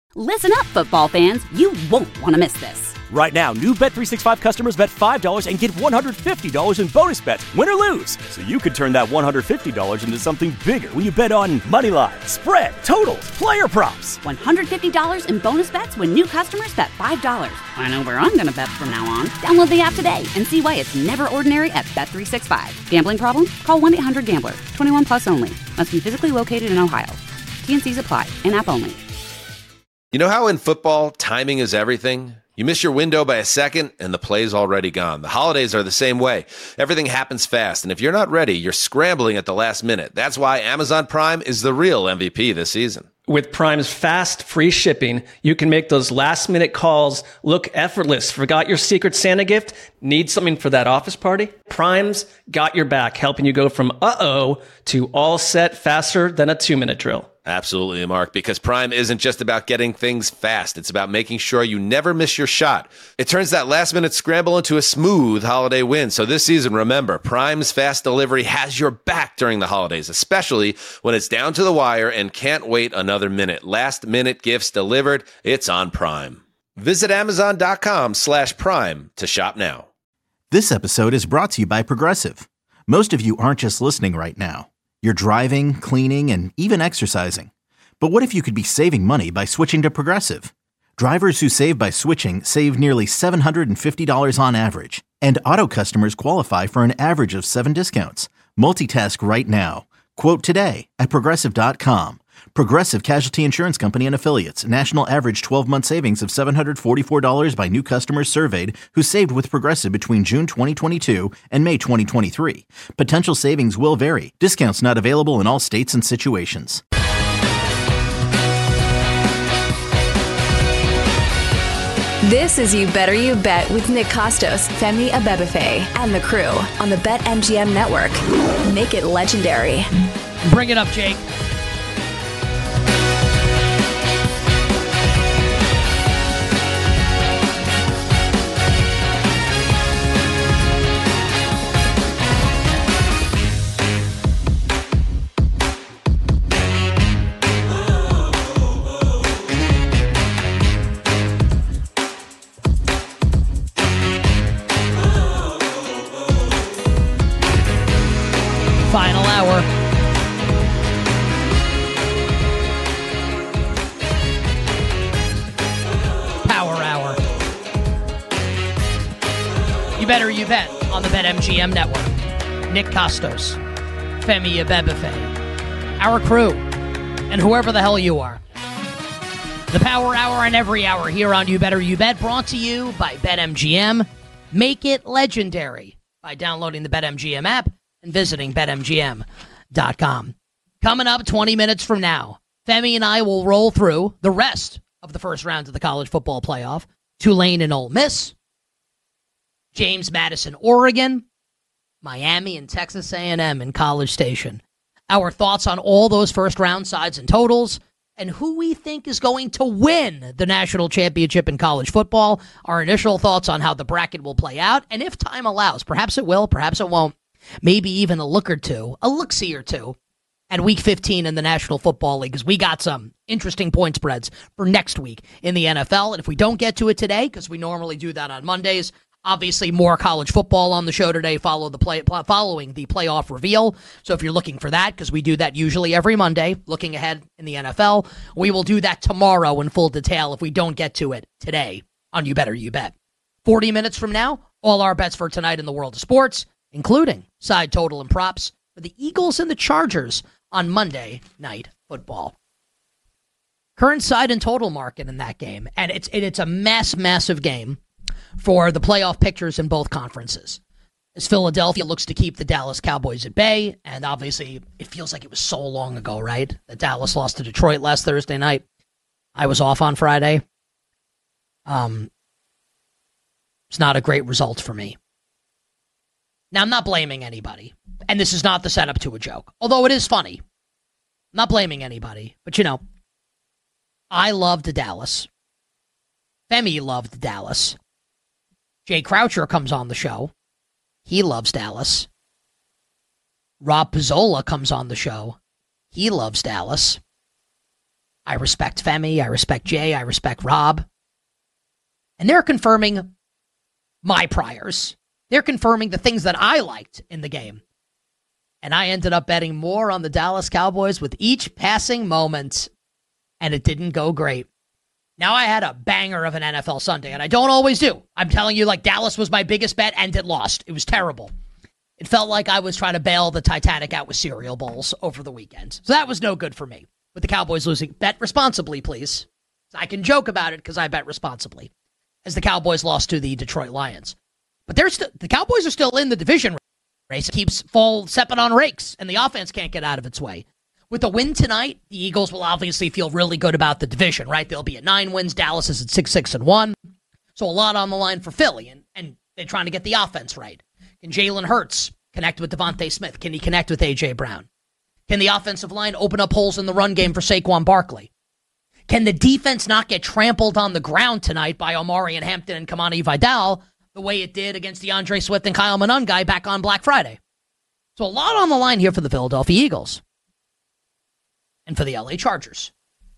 Listen up, football fans. You won't want to miss this. Right now, new Bet365 customers bet $5 and get $150 in bonus bets, win or lose. So you could turn that $150 into something bigger when you bet on money line, spread, totals, player props. $150 in bonus bets when new customers bet $5. I know where I'm going to bet from now on. Download the app today and see why it's never ordinary at Bet365. Gambling problem? Call 1-800-GAMBLER. 21 plus only. Must be physically located in Ohio. T&Cs apply. In-app only. You know how in football, timing is everything? You miss your window by a second, and the play's already gone. The holidays are the same way. Everything happens fast, and if you're not ready, you're scrambling at the last minute. That's why Amazon Prime is the real MVP this season. With Prime's fast, free shipping, you can make those last-minute calls look effortless. Forgot your Secret Santa gift? Need something for that office party? Prime's got your back, helping you go from uh-oh to all set faster than a 2-minute drill. Absolutely, Mark, because Prime isn't just about getting things fast. It's about making sure you never miss your shot. It turns that last-minute scramble into a smooth holiday win. So this season, remember, Prime's fast delivery has your back during the holidays, especially when it's down to the wire and can't wait another minute. Last-minute gifts delivered, it's on Prime. Visit Amazon.com/Prime to shop now. This episode is brought to you by Progressive. Most of you aren't just listening right now. You're driving, cleaning, and even exercising. But what if you could be saving money by switching to Progressive? Drivers who save by switching save nearly $750 on average. And auto customers qualify for an average of 7 discounts. Multitask right now. Quote today at Progressive.com. Progressive Casualty Insurance Company and Affiliates. National average 12-month savings of $744 by new customers surveyed who saved with Progressive between June 2022 and May 2023. Potential savings will vary. Discounts not available in all states and situations. This is You Better You Bet with Nick Costos, Femi Abebefe, and the crew on the BetMGM network. Make it legendary. Bring it up, Jake. Final hour. Power hour. You better you bet on the BetMGM network. Nick Costos, Femi Abebefe, our crew, and whoever the hell you are. The Power Hour and every hour here on You Better You Bet, brought to you by BetMGM. Make it legendary by downloading the BetMGM app and visiting BetMGM.com. Coming up 20 minutes from now, Femi and I will roll through the rest of the first round of the college football playoff. Tulane and Ole Miss, James Madison, Oregon, Miami and Texas A&M in College Station. Our thoughts on all those first round sides and totals, and who we think is going to win the national championship in college football. Our initial thoughts on how the bracket will play out, and if time allows, perhaps it will, perhaps it won't. Maybe even a look-see or two at Week 15 in the National Football League, because we got some interesting point spreads for next week in the NFL. And if we don't get to it today, because we normally do that on Mondays, obviously more college football on the show today following the playoff reveal. So if you're looking for that, because we do that usually every Monday, looking ahead in the NFL, we will do that tomorrow in full detail if we don't get to it today on You Better You Bet. 40 minutes from now, all our bets for tonight in the world of sports, including side total and props for the Eagles and the Chargers on Monday Night Football. Current side and total market in that game, and it's a massive game for the playoff pictures in both conferences. As Philadelphia looks to keep the Dallas Cowboys at bay, and obviously it feels like it was so long ago, right? That Dallas lost to Detroit last Thursday night. I was off on Friday. It's not a great result for me. Now, I'm not blaming anybody, and this is not the setup to a joke, although it is funny. I'm not blaming anybody, but I loved Dallas. Femi loved Dallas. Jay Croucher comes on the show. He loves Dallas. Rob Pizzola comes on the show. He loves Dallas. I respect Femi. I respect Jay. I respect Rob. And they're confirming my priors. They're confirming the things that I liked in the game. And I ended up betting more on the Dallas Cowboys with each passing moment, and it didn't go great. Now, I had a banger of an NFL Sunday, and I don't always do. I'm telling you, like, Dallas was my biggest bet, and it lost. It was terrible. It felt like I was trying to bail the Titanic out with cereal bowls over the weekend. So that was no good for me. With the Cowboys losing, bet responsibly, please. I can joke about it because I bet responsibly, as the Cowboys lost to the Detroit Lions. But the Cowboys are still in the division race. It keeps stepping on rakes, and the offense can't get out of its way. With a win tonight, the Eagles will obviously feel really good about the division, right? They'll be at 9 wins. Dallas is at 6-1. So a lot on the line for Philly, and they're trying to get the offense right. Can Jalen Hurts connect with Devontae Smith? Can he connect with A.J. Brown? Can the offensive line open up holes in the run game for Saquon Barkley? Can the defense not get trampled on the ground tonight by Omari and Hampton and Kamani Vidal the way it did against DeAndre Swift and Kyle Monangai back on Black Friday? So a lot on the line here for the Philadelphia Eagles and for the LA Chargers.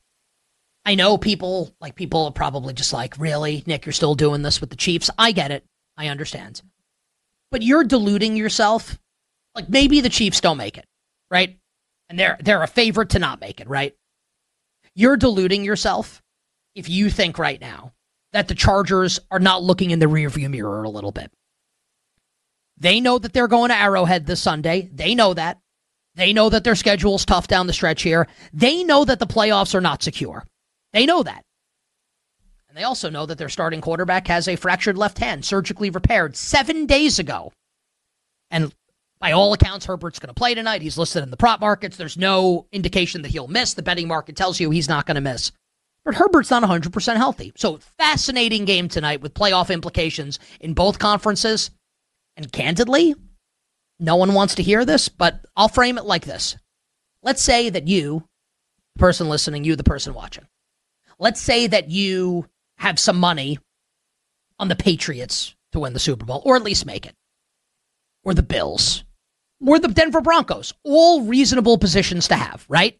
I know people are probably just like, really, Nick, you're still doing this with the Chiefs? I get it. I understand. But you're deluding yourself. Like, maybe the Chiefs don't make it, right? And they're a favorite to not make it, right? You're deluding yourself if you think right now that the Chargers are not looking in the rearview mirror a little bit. They know that they're going to Arrowhead this Sunday. They know that. They know that their schedule's tough down the stretch here. They know that the playoffs are not secure. They know that. And they also know that their starting quarterback has a fractured left hand, surgically repaired 7 days ago. And by all accounts, Herbert's going to play tonight. He's listed in the prop markets. There's no indication that he'll miss. The betting market tells you he's not going to miss. But Herbert's not 100% healthy. So, fascinating game tonight with playoff implications in both conferences. And candidly, no one wants to hear this, but I'll frame it like this. Let's say that you, the person listening, you, the person watching, let's say that you have some money on the Patriots to win the Super Bowl, or at least make it, or the Bills, or the Denver Broncos. All reasonable positions to have, right?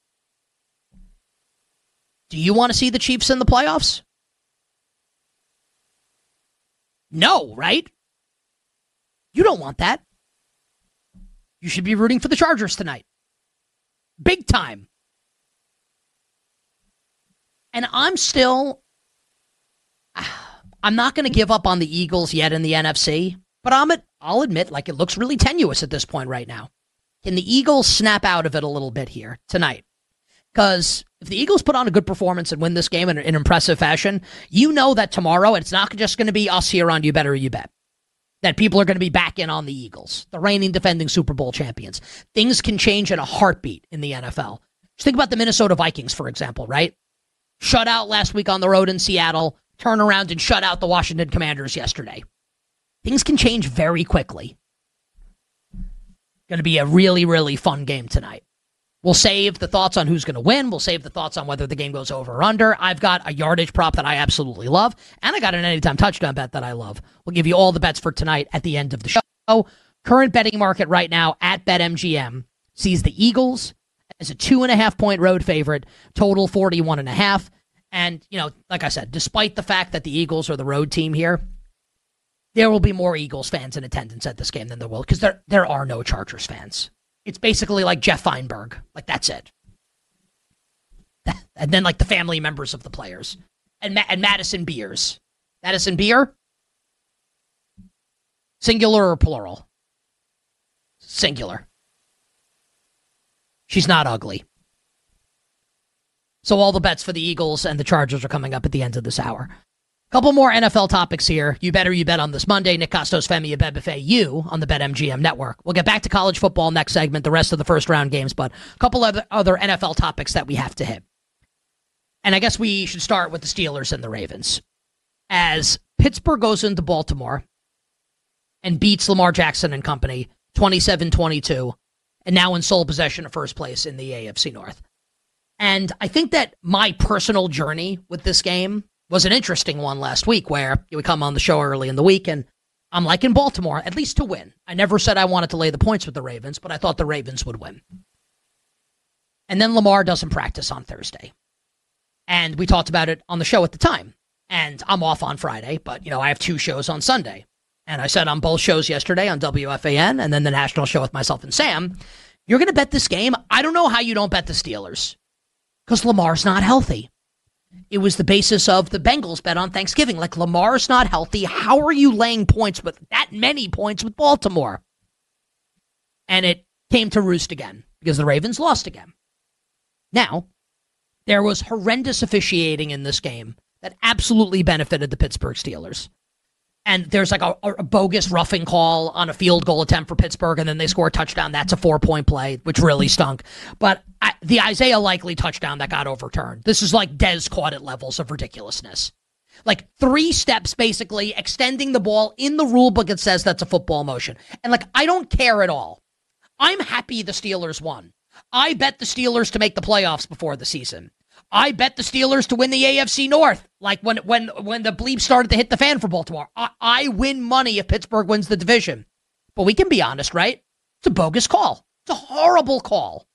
Do you want to see the Chiefs in the playoffs? No, right? You don't want that. You should be rooting for the Chargers tonight. Big time. And I'm not going to give up on the Eagles yet in the NFC, but I'll admit, like, it looks really tenuous at this point right now. Can the Eagles snap out of it a little bit here tonight? Because if the Eagles put on a good performance and win this game in an impressive fashion, you know that tomorrow it's not just going to be us here on You Better You Bet. That people are going to be back in on the Eagles, the reigning defending Super Bowl champions. Things can change in a heartbeat in the NFL. Just think about the Minnesota Vikings, for example, right? Shut out last week on the road in Seattle, turn around and shut out the Washington Commanders yesterday. Things can change very quickly. Going to be a really, really fun game tonight. We'll save the thoughts on who's going to win. We'll save the thoughts on whether the game goes over or under. I've got a yardage prop that I absolutely love, and I got an anytime touchdown bet that I love. We'll give you all the bets for tonight at the end of the show. Current betting market right now at BetMGM sees the Eagles as a 2.5-point road favorite, total 41.5. And, you know, like I said, despite the fact that the Eagles are the road team here, there will be more Eagles fans in attendance at this game than there will, because there are no Chargers fans. It's basically like Jeff Feinberg. Like, that's it. And then, like, the family members of the players. And Madison Beers. Madison Beer? Singular or plural? Singular. She's not ugly. So all the bets for the Eagles and the Chargers are coming up at the end of this hour. Couple more NFL topics here. You Better You Bet on this Monday. Nick Costos, Femi Abebefe, you on the BetMGM Network. We'll get back to college football next segment, the rest of the first round games, but a couple other NFL topics that we have to hit. And I guess we should start with the Steelers and the Ravens. As Pittsburgh goes into Baltimore and beats Lamar Jackson and company 27-22, and now in sole possession of first place in the AFC North. And I think that my personal journey with this game was an interesting one last week, where we come on the show early in the week and I'm liking Baltimore, at least to win. I never said I wanted to lay the points with the Ravens, but I thought the Ravens would win. And then Lamar doesn't practice on Thursday. And we talked about it on the show at the time. And I'm off on Friday, but, I have 2 shows on Sunday. And I said on both shows yesterday on WFAN and then the national show with myself and Sam, you're going to bet this game? I don't know how you don't bet the Steelers. Because Lamar's not healthy. It was the basis of the Bengals bet on Thanksgiving. Like, Lamar's not healthy. How are you laying points with that many points with Baltimore? And it came to roost again because the Ravens lost again. Now, there was horrendous officiating in this game that absolutely benefited the Pittsburgh Steelers. And there's like a bogus roughing call on a field goal attempt for Pittsburgh, and then they score a touchdown. That's a 4-point play, which really stunk. But the Isaiah Likely touchdown that got overturned, this is like Dez caught at levels of ridiculousness. Like 3 steps, basically, extending the ball in the rule book. It says that's a football motion. And like, I don't care at all. I'm happy the Steelers won. I bet the Steelers to make the playoffs before the season. I bet the Steelers to win the AFC North, like when the bleep started to hit the fan for Baltimore. I win money if Pittsburgh wins the division. But we can be honest, right? It's a bogus call. It's a horrible call.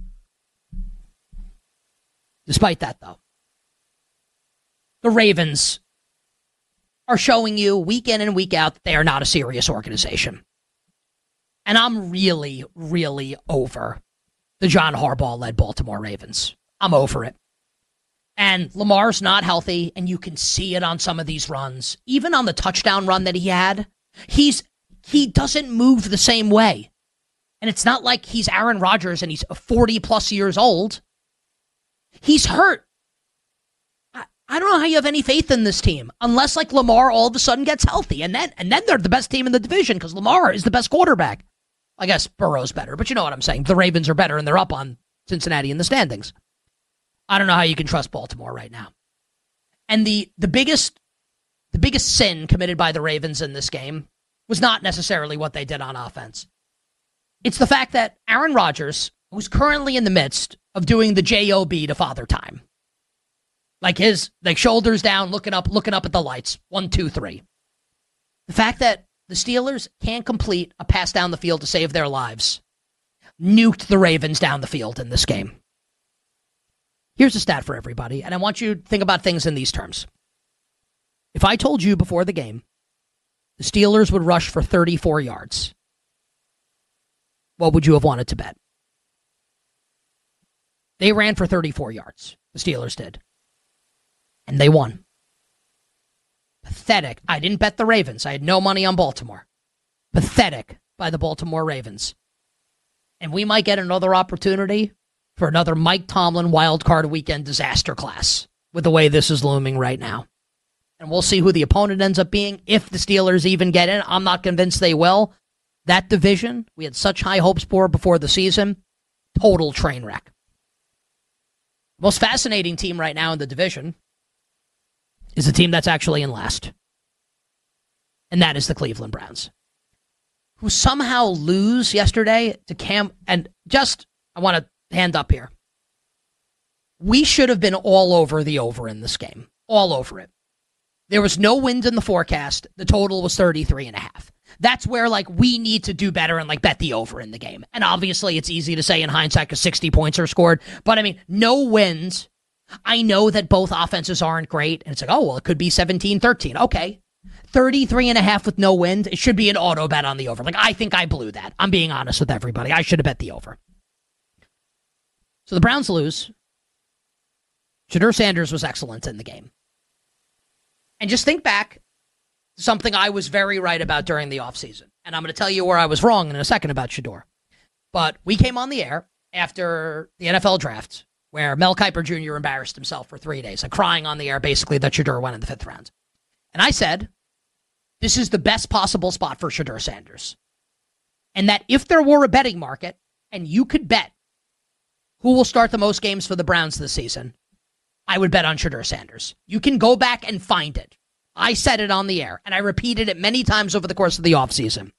Despite that, though, the Ravens are showing you week in and week out that they are not a serious organization. And I'm really, really over the John Harbaugh-led Baltimore Ravens. I'm over it. And Lamar's not healthy, and you can see it on some of these runs. Even on the touchdown run that he had, he doesn't move the same way. And it's not like he's Aaron Rodgers and he's 40-plus years old. He's hurt. I don't know how you have any faith in this team, unless like Lamar all of a sudden gets healthy. And then they're the best team in the division because Lamar is the best quarterback. I guess Burrow's better, but you know what I'm saying. The Ravens are better, and they're up on Cincinnati in the standings. I don't know how you can trust Baltimore right now. And the biggest sin committed by the Ravens in this game was not necessarily what they did on offense. It's the fact that Aaron Rodgers, who's currently in the midst of doing the J-O-B to Father Time, like his shoulders down, looking up at the lights, 1, 2, 3. The fact that the Steelers can't complete a pass down the field to save their lives nuked the Ravens down the field in this game. Here's a stat for everybody, and I want you to think about things in these terms. If I told you before the game the Steelers would rush for 34 yards, what would you have wanted to bet? They ran for 34 yards. The Steelers did. And they won. Pathetic. I didn't bet the Ravens. I had no money on Baltimore. Pathetic by the Baltimore Ravens. And we might get another opportunity for another Mike Tomlin wildcard weekend disaster class with the way this is looming right now. And we'll see who the opponent ends up being, if the Steelers even get in. I'm not convinced they will. That division, we had such high hopes for before the season, total train wreck. Most fascinating team right now in the division is the team that's actually in last. And that is the Cleveland Browns, who somehow lose yesterday to Cam. And just, I want to hand up here. We should have been all over the over in this game. All over it. There was no wind in the forecast. The total was 33.5. That's where, like, we need to do better and, like, bet the over in the game. And obviously it's easy to say in hindsight because 60 points are scored. But, I mean, no wins. I know that both offenses aren't great. And it's like, oh, well, it could be 17-13. Okay. 33.5 with no wind. It should be an auto bet on the over. Like, I think I blew that. I'm being honest with everybody. I should have bet the over. So the Browns lose. Shedeur Sanders was excellent in the game. And just think back to something I was very right about during the offseason. And I'm going to tell you where I was wrong in a second about Shedeur. But we came on the air after the NFL draft, where Mel Kiper Jr. embarrassed himself for 3 days, like crying on the air basically that Shedeur went in the 5th round. And I said, this is the best possible spot for Shedeur Sanders. And that if there were a betting market and you could bet who will start the most games for the Browns this season, I would bet on Shedeur Sanders. You can go back and find it. I said it on the air, and I repeated it many times over the course of the offseason.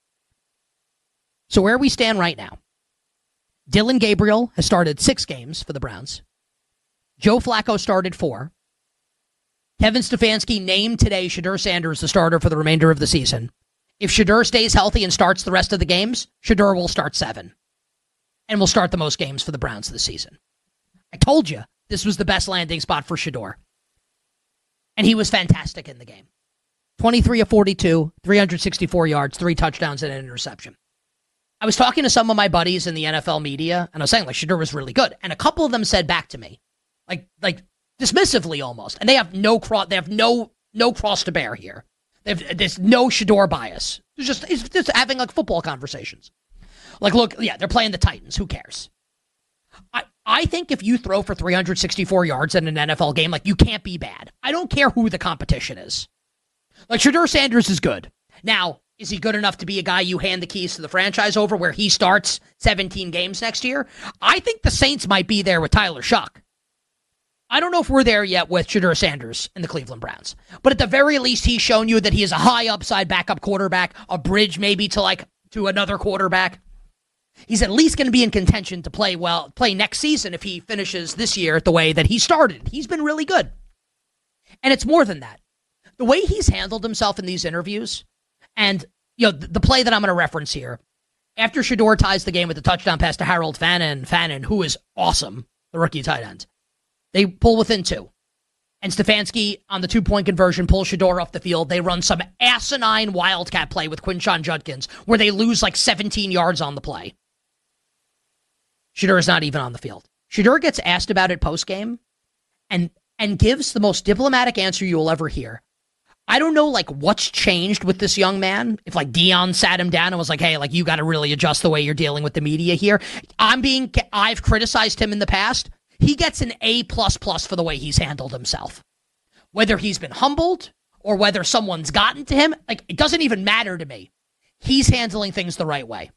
So where we stand right now, Dillon Gabriel has started 6 games for the Browns. Joe Flacco started 4. Kevin Stefanski named today Shedeur Sanders the starter for the remainder of the season. If Shedeur stays healthy and starts the rest of the games, Shedeur will start 7. And will start the most games for the Browns this season. I told you, this was the best landing spot for Shedeur. And he was fantastic in the game. 23 of 42, 364 yards, 3 touchdowns, and an interception. I was talking to some of my buddies in the NFL media, and I was saying, like, Shedeur was really good. And a couple of them said back to me, like dismissively almost, and they have no cross to bear here. There's no Shedeur bias. It's just having like football conversations. Like, look, yeah, they're playing the Titans. Who cares? I think if you throw for 364 yards in an NFL game, like, you can't be bad. I don't care who the competition is. Like, Shedeur Sanders is good. Now, is he good enough to be a guy you hand the keys to the franchise over where he starts 17 games next year? I think the Saints might be there with Tyler Shuck. I don't know if we're there yet with Shedeur Sanders and the Cleveland Browns. But at the very least, he's shown you that he is a high upside backup quarterback, a bridge maybe to another quarterback. He's at least going to be in contention to play next season if he finishes this year the way that he started. He's been really good. And it's more than that. The way he's handled himself in these interviews, and the play that I'm going to reference here, after Shedeur ties the game with the touchdown pass to Harold Fannin, who is awesome, the rookie tight end, they pull within 2. And Stefanski, on the 2-point conversion, pulls Shedeur off the field. They run some asinine wildcat play with Quinshon Judkins, where they lose like 17 yards on the play. Shedeur is not even on the field. Shedeur gets asked about it post-game and gives the most diplomatic answer you will ever hear. I don't know, like, what's changed with this young man. If, like, Deion sat him down and was like, hey, like, you got to really adjust the way you're dealing with the media here. I've criticized him in the past. He gets an A++ for the way he's handled himself. Whether he's been humbled or whether someone's gotten to him, like, it doesn't even matter to me. He's handling things the right way.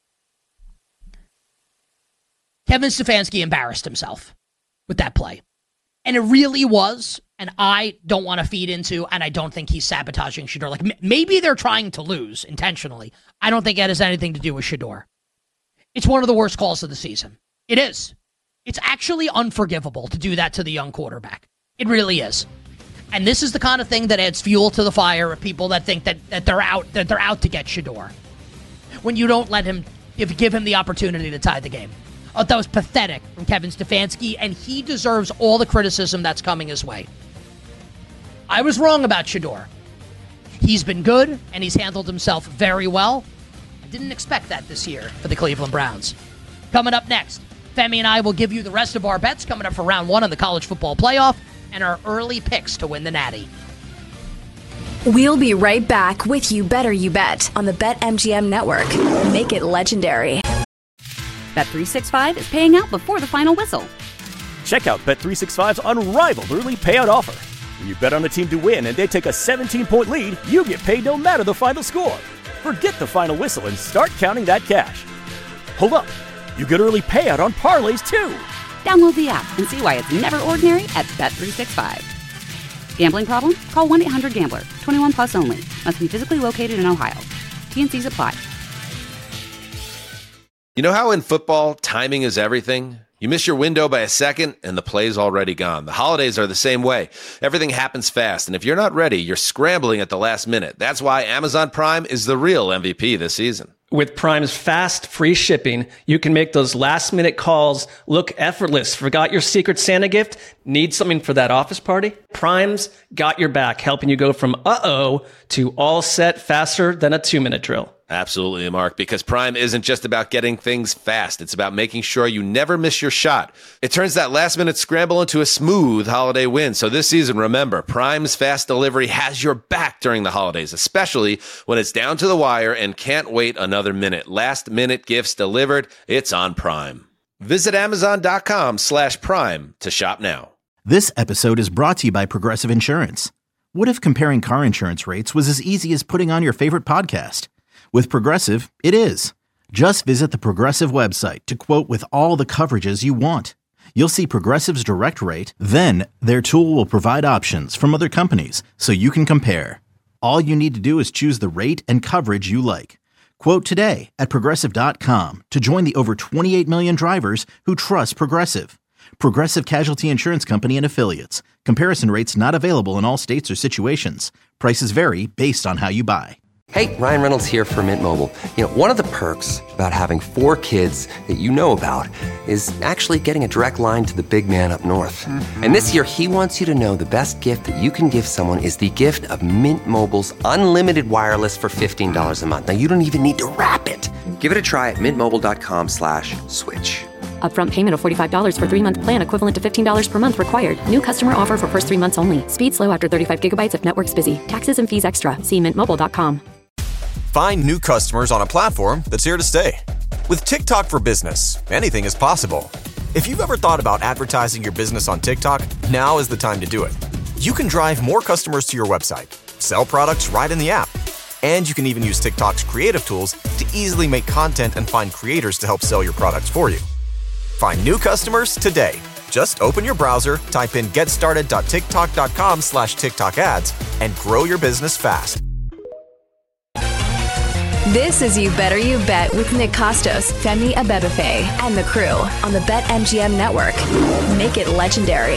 Kevin Stefanski embarrassed himself with that play. And it really was, and I don't want to feed into, and I don't think he's sabotaging Shedeur. Like, maybe they're trying to lose intentionally. I don't think that has anything to do with Shedeur. It's one of the worst calls of the season. It is. It's actually unforgivable to do that to the young quarterback. It really is. And this is the kind of thing that adds fuel to the fire of people that think that they're out to get Shedeur. When you don't let him give him the opportunity to tie the game. Oh, that was pathetic from Kevin Stefanski, and he deserves all the criticism that's coming his way. I was wrong about Shedeur. He's been good, and he's handled himself very well. I didn't expect that this year for the Cleveland Browns. Coming up next, Femi and I will give you the rest of our bets coming up for round 1 of the college football playoff and our early picks to win the Natty. We'll be right back with You Better You Bet on the BetMGM network. Make it legendary. Bet365 is paying out before the final whistle. Check out Bet365's unrivaled early payout offer. When you bet on a team to win and they take a 17-point lead, you get paid no matter the final score. Forget the final whistle and start counting that cash. Hold up. You get early payout on parlays, too. Download the app and see why it's never ordinary at Bet365. Gambling problem? Call 1-800-GAMBLER. 21 plus only. Must be physically located in Ohio. T&Cs apply. You know how in football, timing is everything? You miss your window by a second, and the play's already gone. The holidays are the same way. Everything happens fast, and if you're not ready, you're scrambling at the last minute. That's why Amazon Prime is the real MVP this season. With Prime's fast, free shipping, you can make those last-minute calls look effortless. Forgot your Secret Santa gift? Need something for that office party? Prime's got your back, helping you go from uh-oh to all set faster than a 2-minute drill. Absolutely, Mark, because Prime isn't just about getting things fast. It's about making sure you never miss your shot. It turns that last-minute scramble into a smooth holiday win. So this season, remember, Prime's fast delivery has your back during the holidays, especially when it's down to the wire and can't wait another minute. Last-minute gifts delivered. It's on Prime. Visit Amazon.com/Prime to shop now. This episode is brought to you by Progressive Insurance. What if comparing car insurance rates was as easy as putting on your favorite podcast? With Progressive, it is. Just visit the Progressive website to quote with all the coverages you want. You'll see Progressive's direct rate, then their tool will provide options from other companies so you can compare. All you need to do is choose the rate and coverage you like. Quote today at Progressive.com to join the over 28 million drivers who trust Progressive. Progressive Casualty Insurance Company and Affiliates. Comparison rates not available in all states or situations. Prices vary based on how you buy. Hey, Ryan Reynolds here for Mint Mobile. You know, one of the perks about having 4 kids that you know about is actually getting a direct line to the big man up north. And this year, he wants you to know the best gift that you can give someone is the gift of Mint Mobile's unlimited wireless for $15 a month. Now, you don't even need to wrap it. Give it a try at mintmobile.com/switch. Upfront payment of $45 for 3-month plan equivalent to $15 per month required. New customer offer for first 3 months only. Speed slow after 35 gigabytes if network's busy. Taxes and fees extra. See mintmobile.com. Find new customers on a platform that's here to stay. With TikTok for Business, anything is possible. If you've ever thought about advertising your business on TikTok, now is the time to do it. You can drive more customers to your website, sell products right in the app, and you can even use TikTok's creative tools to easily make content and find creators to help sell your products for you. Find new customers today. Just open your browser, type in getstarted.tiktok.com/TikTok ads, and grow your business fast. This is You Better You Bet with Nick Costos, Femi Abebefe, and the crew on the BetMGM network. Make it legendary.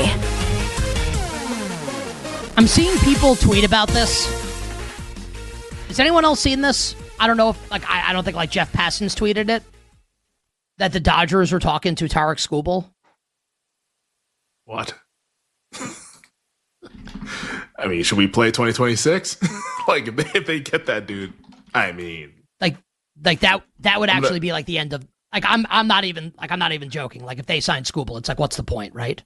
I'm seeing people tweet about this. Has anyone else seen this? I don't know if, I don't think, Jeff Passons tweeted it. That the Dodgers were talking to Tarek Skubal. What? I mean, should we play 2026? If they get that dude, I mean, that would actually be the end of. I'm not even joking. If they sign Skubal, it's what's the point, right?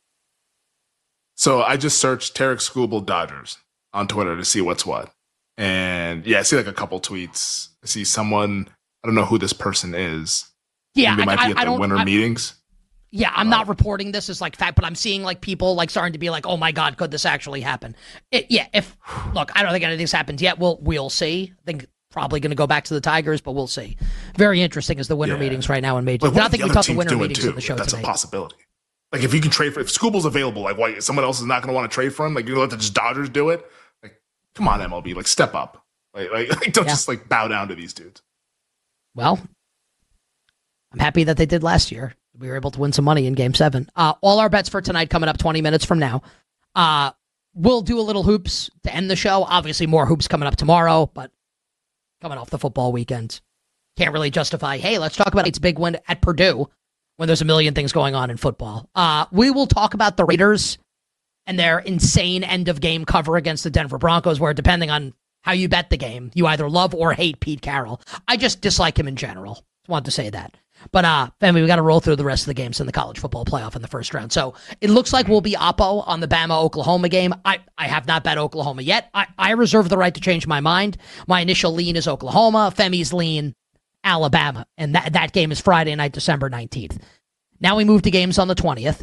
So I just searched Tarek Skubal Dodgers on Twitter to see what's what, and yeah, I see a couple tweets. I see someone. I don't know who this person is. Yeah, they might be at the winter meetings. Yeah, I'm not reporting this as fact, but I'm seeing people starting to be oh my God, could this actually happen? I don't think anything's happened yet. We'll see. I think probably going to go back to the Tigers, but we'll see. Very interesting is the winter meetings right now in Major League. I think we talked the winter meetings in the show That's today. a possibility. If you can trade for, if Skubal's available, why someone else is not going to want to trade for him? You're going to let the just Dodgers do it? Come on, MLB, step up. Don't just bow down to these dudes. Well, I'm happy that they did last year. We were able to win some money in Game 7. All our bets for tonight coming up 20 minutes from now. We'll do a little hoops to end the show. Obviously, more hoops coming up tomorrow, but coming off the football weekend, can't really justify, hey, let's talk about its big win at Purdue when there's a million things going on in football. We will talk about the Raiders and their insane end-of-game cover against the Denver Broncos, where depending on how you bet the game, you either love or hate Pete Carroll. I just dislike him in general. Just wanted to say that. But, family, we got to roll through the rest of the games in the college football playoff in the first round. So it looks like we'll be oppo on the Bama-Oklahoma game. I have not bet Oklahoma yet. I reserve the right to change my mind. My initial lean is Oklahoma. Femi's lean, Alabama. And that game is Friday night, December 19th. Now we move to games on the 20th.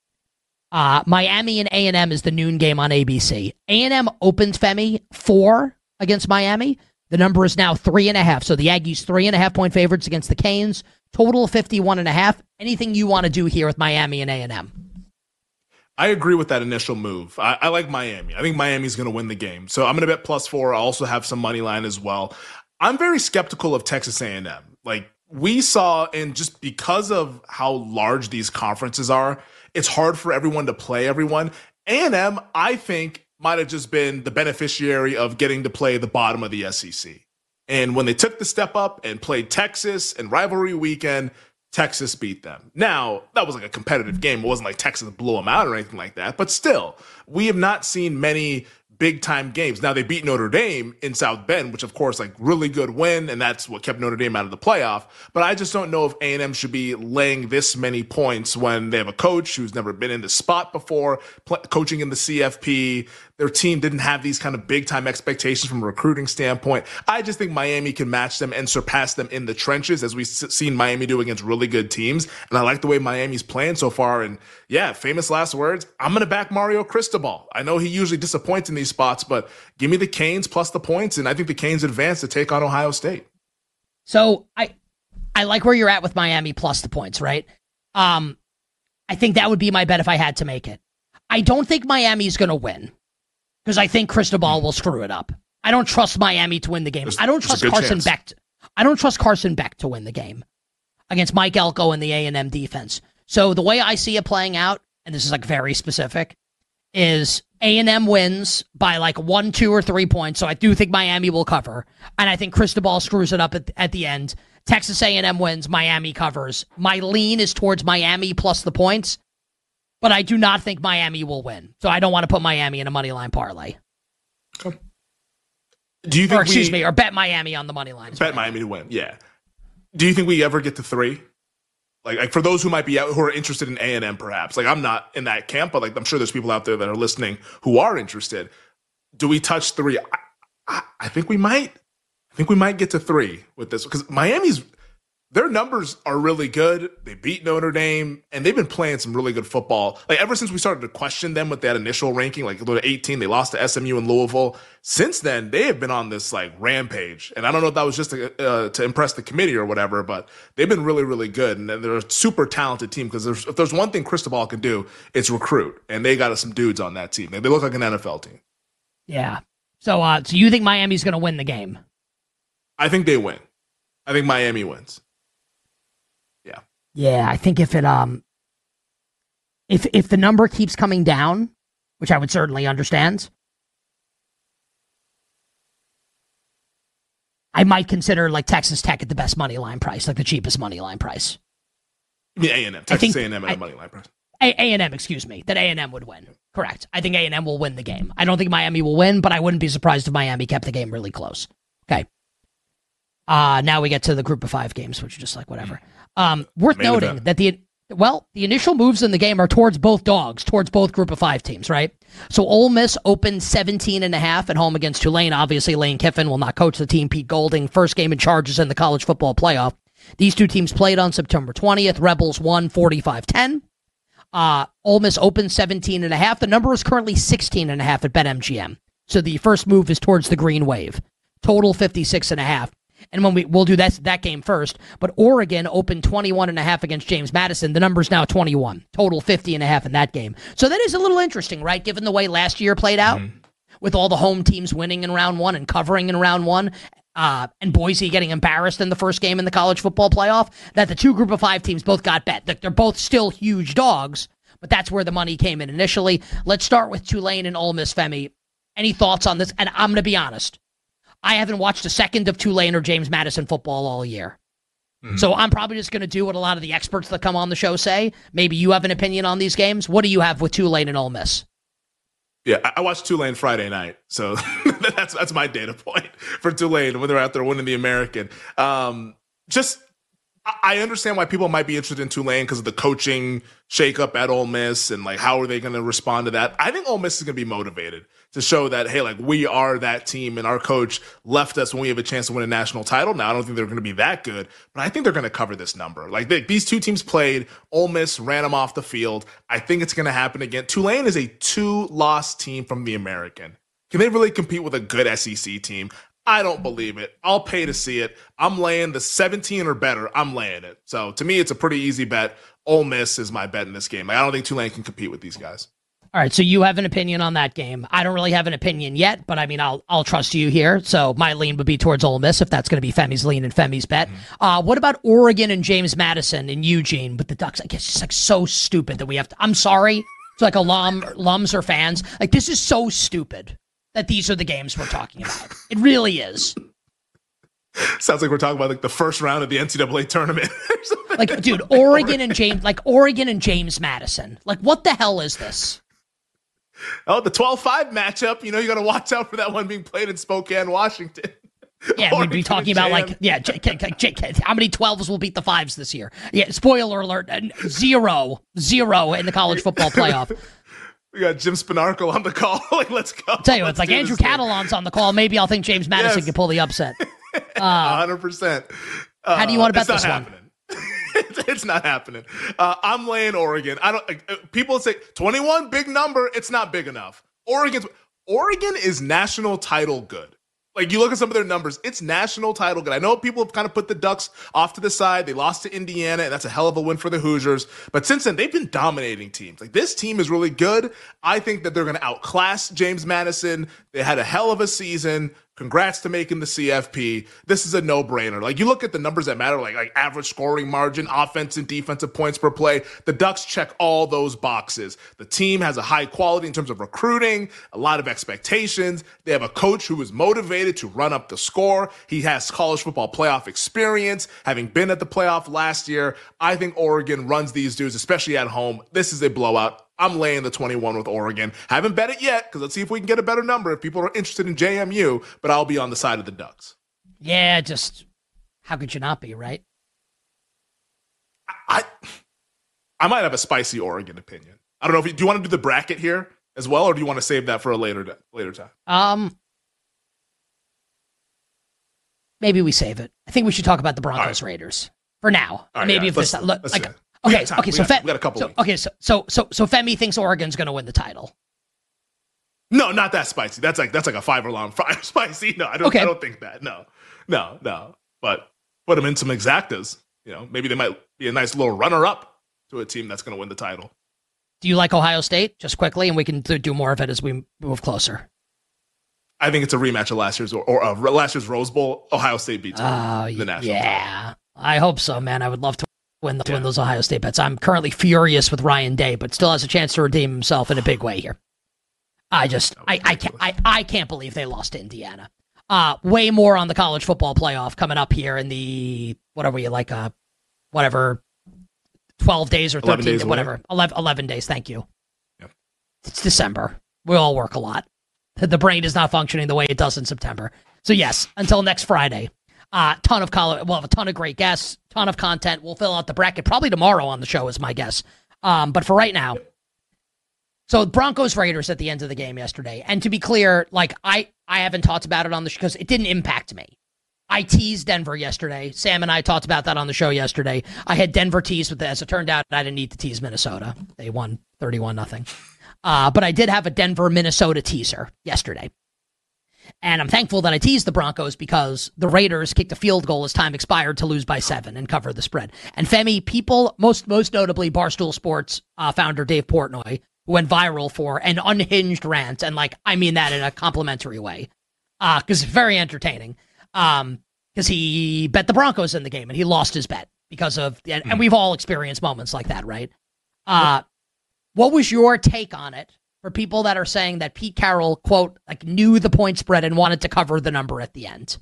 Miami and A&M is the noon game on ABC. A&M opened, Femi, 4 against Miami. The number is now 3.5. So the Aggies 3.5-point favorites against the Canes. Total of 51.5. Anything you want to do here with Miami and A&M? I agree with that initial move. I like Miami. I think Miami's going to win the game. So I'm going to bet +4. I also have some money line as well. I'm very skeptical of Texas A&M. We saw, and just because of how large these conferences are, it's hard for everyone to play everyone. A&M, I think, might have just been the beneficiary of getting to play the bottom of the SEC. And when they took the step up and played Texas and rivalry weekend, Texas beat them. Now, that was a competitive game. It wasn't like Texas blew them out or anything like that. But still, we have not seen many big-time games. Now, they beat Notre Dame in South Bend, which, of course, really good win, and that's what kept Notre Dame out of the playoff. But I just don't know if A&M should be laying this many points when they have a coach who's never been in this spot before, coaching in the CFP. Their team didn't have these kind of big-time expectations from a recruiting standpoint. I just think Miami can match them and surpass them in the trenches, as we've seen Miami do against really good teams. And I like the way Miami's playing so far. And, yeah, famous last words, I'm going to back Mario Cristobal. I know he usually disappoints in these spots, but give me the Canes plus the points, and I think the Canes advance to take on Ohio State. So I like where you're at with Miami plus the points, right? I think that would be my bet if I had to make it. I don't think Miami's going to win, because I think Cristobal will screw it up. I don't trust Miami to win the game. I don't trust Carson Beck. I don't trust Carson Beck to win the game against Mike Elko and the A&M defense. So the way I see it playing out, and this is very specific, is A&M wins by like 1, 2, or 3 points. So I do think Miami will cover. And I think Cristobal screws it up at the end. Texas A&M wins, Miami covers. My lean is towards Miami plus the points, but I do not think Miami will win. So I don't want to put Miami in a money line parlay. Do you think or bet Miami on the money line? Bet Miami to win, yeah. Do you think we ever get to 3? Like for those who might be out, who are interested in A&M, perhaps. Like I'm not in that camp, but like I'm sure there's people out there that are listening who are interested. Do we touch 3? I think we might. I think we might get to 3 with this because their numbers are really good. They beat Notre Dame, and they've been playing some really good football. Like ever since we started to question them with that initial ranking, like they 18, they lost to SMU and Louisville. Since then, they have been on this like rampage. And I don't know if that was just to impress the committee or whatever, but they've been really, really good. And they're a super talented team because if there's one thing Cristobal can do, it's recruit. And they got some dudes on that team. They look like an NFL team. Yeah. So you think Miami's going to win the game? I think they win. I think Miami wins. Yeah, I think if the number keeps coming down, which I would certainly understand, I might consider like Texas Tech at the best money line price, like the cheapest money line price. You mean A&M, Texas A&M at a money line price. A&M, excuse me, that A&M would win. Correct. I think A&M will win the game. I don't think Miami will win, but I wouldn't be surprised if Miami kept the game really close. Okay. Now we get to the group of 5 games, which is just like whatever. Worth noting that the initial moves in the game are towards both dogs, towards both group of 5 teams, right? So Ole Miss opened 17.5 at home against Tulane. Obviously, Lane Kiffin will not coach the team. Pete Golding, first game in charges in the college football playoff. These two teams played on September 20th. Rebels won 45-10. Ole Miss opened 17.5. The number is currently 16.5 at BetMGM. So the first move is towards the green wave. Total 56.5. And when we'll do that game first, but Oregon opened 21.5 against James Madison. The number's now 21. Total 50.5 in that game. So that is a little interesting, right? Given the way last year played out, with all the home teams winning in round 1 and covering in round 1, and Boise getting embarrassed in the first game in the college football playoff, that the two group of 5 teams both got bet. They're both still huge dogs, but that's where the money came in initially. Let's start with Tulane and Ole Miss, Femi. Any thoughts on this? And I'm going to be honest. I haven't watched a second of Tulane or James Madison football all year. So I'm probably just going to do what a lot of the experts that come on the show say. Maybe you have an opinion on these games. What do you have with Tulane and Ole Miss? Yeah, I watched Tulane Friday night, so that's my data point for Tulane when they're out there winning the American. I understand why people might be interested in Tulane because of the coaching shakeup at Ole Miss and like how are they going to respond to that. I think Ole Miss is going to be motivated to show that, hey, like we are that team and our coach left us when we have a chance to win a national title. Now, I don't think they're going to be that good, but I think they're going to cover this number. Like these two teams played, Ole Miss ran them off the field. I think it's going to happen again. Tulane is a 2-loss team from the American. Can they really compete with a good SEC team? I don't believe it. I'll pay to see it. I'm laying the 17 or better. I'm laying it. So to me, it's a pretty easy bet. Ole Miss is my bet in this game. I don't think Tulane can compete with these guys. All right, so you have an opinion on that game. I don't really have an opinion yet, but I mean, I'll trust you here. So my lean would be towards Ole Miss if that's going to be Femi's lean and Femi's bet. What about Oregon and James Madison in Eugene with the Ducks? I guess it's like so stupid that we have to. I'm sorry. It's like alums or fans. Like this is so stupid that these are the games we're talking about. It really is. Sounds like we're talking about like the first round of the NCAA tournament. Like, dude, Oregon and James Madison. Like, what the hell is this? Oh, the 12-5 matchup. You know, you got to watch out for that one being played in Spokane, Washington. Yeah, we'd be talking about like, yeah, how many 12s will beat the 5s this year? Yeah, spoiler alert, 0 in the college football playoff. We got Jim Spinarkle on the call. Like, let's go. I'll tell you, it's like Andrew Catalon's on the call. Maybe I'll think James Madison can pull the upset. 100%. How do you want to bet this one? It's not happening. I'm laying Oregon. People say 21, big number. It's not big enough. Oregon is national title good. Like, you look at some of their numbers, it's national title good. I know people have kind of put the Ducks off to the side. They lost to Indiana, and that's a hell of a win for the Hoosiers. But since then, they've been dominating teams. Like, this team is really good. I think that they're going to outclass James Madison. They had a hell of a season. Congrats to making the CFP. This is a no-brainer. Like, you look at the numbers that matter, like average scoring margin, offense and defensive points per play. The Ducks check all those boxes. The team has a high quality in terms of recruiting, a lot of expectations. They have a coach who is motivated to run up the score. He has college football playoff experience, having been at the playoff last year. I think Oregon runs these dudes, especially at home. This is a blowout. I'm laying the 21 with Oregon. Haven't bet it yet, because let's see if we can get a better number if people are interested in JMU, but I'll be on the side of the Ducks. Yeah, just how could you not be, right? I might have a spicy Oregon opinion. I don't know. Do you want to do the bracket here as well, or do you want to save that for a later time? Maybe we save it. I think we should talk about the Broncos Raiders for now. Maybe if this Okay, so we got a couple. So Femi thinks Oregon's going to win the title. No, not that spicy. That's like a 5 alarm fire spicy. No, I don't think that. No. But put them in some exactas. Maybe they might be a nice little runner-up to a team that's going to win the title. Do you like Ohio State? Just quickly, and we can do more of it as we move closer. I think it's a rematch of last year's or last year's Rose Bowl. Ohio State beats the national title. I hope so, man. I would love to win those Ohio State bets. I'm currently furious with Ryan Day, but still has a chance to redeem himself in a big way here. I can't believe they lost to Indiana. Way more on the college football playoff coming up here in the 12 days or 13 days, whatever. 11 days, thank you. Yep. It's December. We all work a lot. The brain is not functioning the way it does in September. So yes, until next Friday. Ton of college. We'll have a ton of great guests, ton of content. We'll fill out the bracket probably tomorrow on the show is my guess. But for right now, so Broncos Raiders at the end of the game yesterday. And to be clear, like I haven't talked about it on the show because it didn't impact me. I teased Denver yesterday. Sam and I talked about that on the show yesterday. I had Denver teased with it. As it turned out, I didn't need to tease Minnesota. They won 31-0. But I did have a Denver-Minnesota teaser yesterday. And I'm thankful that I teased the Broncos because the Raiders kicked a field goal as time expired to lose by 7 and cover the spread. And Femi, people, most notably Barstool Sports founder Dave Portnoy, who went viral for an unhinged rant, and I mean that in a complimentary way, because it's very entertaining, because he bet the Broncos in the game and he lost his bet because of, and we've all experienced moments like that, right? What was your take on it? For people that are saying that Pete Carroll, quote, knew the point spread and wanted to cover the number at the end.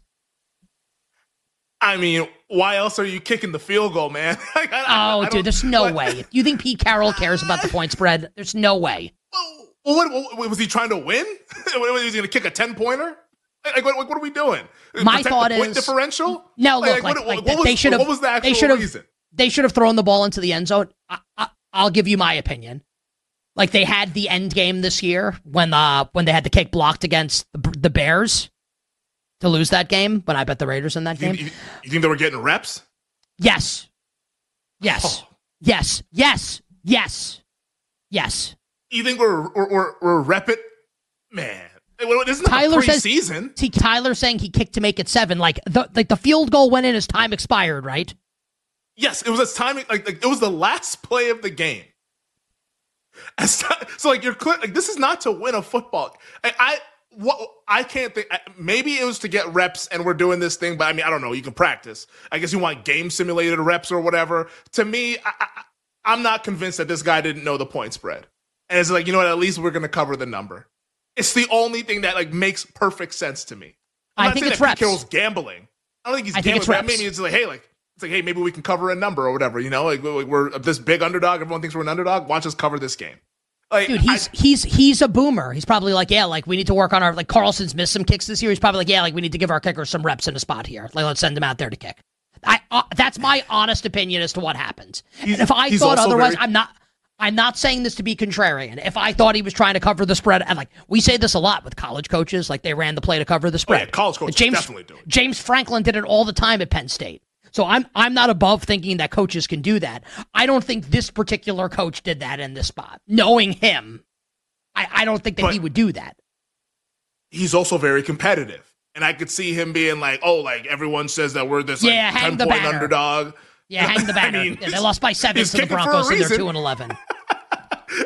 I mean, why else are you kicking the field goal, man? Dude, there's no way. You think Pete Carroll cares about the point spread? There's no way. What was he trying to win? Was he going to kick a 10-pointer? What are we doing? My thought is point differential. No, look, they should have. What was the actual reason? They should have thrown the ball into the end zone. I'll give you my opinion. Like they had the end game this year when they had the kick blocked against the Bears to lose that game, but I bet the Raiders in that game. You think they were getting reps? Yes. Yes. Oh. Yes. Yes. Yes. Yes. You think we're rep it? Man. Isn't that preseason? Tyler saying he kicked to make it 7. The field goal went in as time expired, right? Yes, it was as time it was the last play of the game. So you're clear, this is not to win a football. I can't think. Maybe it was to get reps, and we're doing this thing. But I mean, I don't know. You can practice. I guess you want game simulated reps or whatever. To me, I'm not convinced that this guy didn't know the point spread. And it's you know what? At least we're going to cover the number. It's the only thing that makes perfect sense to me. I think it's reps. Pete Carroll's gambling. I don't think he's gambling. Maybe it's hey, maybe we can cover a number or whatever. We're this big underdog. Everyone thinks we're an underdog. Watch us cover this game. Dude, he's a boomer. He's probably we need to work on our Carlson's missed some kicks this year. He's probably we need to give our kicker some reps in a spot here. Let's send him out there to kick. That's my honest opinion as to what happened. And if I thought otherwise, I'm not saying this to be contrarian. If I thought he was trying to cover the spread, and we say this a lot with college coaches, they ran the play to cover the spread. Oh, yeah, college coaches definitely do it. James Franklin did it all the time at Penn State. So I'm not above thinking that coaches can do that. I don't think this particular coach did that in this spot. Knowing him, I don't think that he would do that. He's also very competitive. And I could see him being everyone says that we're this 10-point underdog. Yeah, hang the banner. They lost by 7 to the Broncos, and they're 2-11.